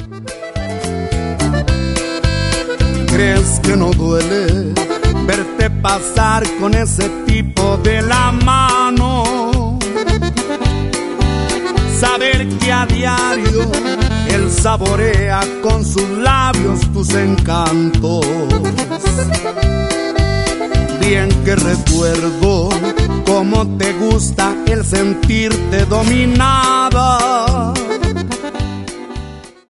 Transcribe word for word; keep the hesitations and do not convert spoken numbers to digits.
¿Crees que no duele verte pasar con ese tipo de la mano? Saber que a diario él saborea con sus labios tus encantos. Bien que recuerdo cómo te gusta el sentirte dominada.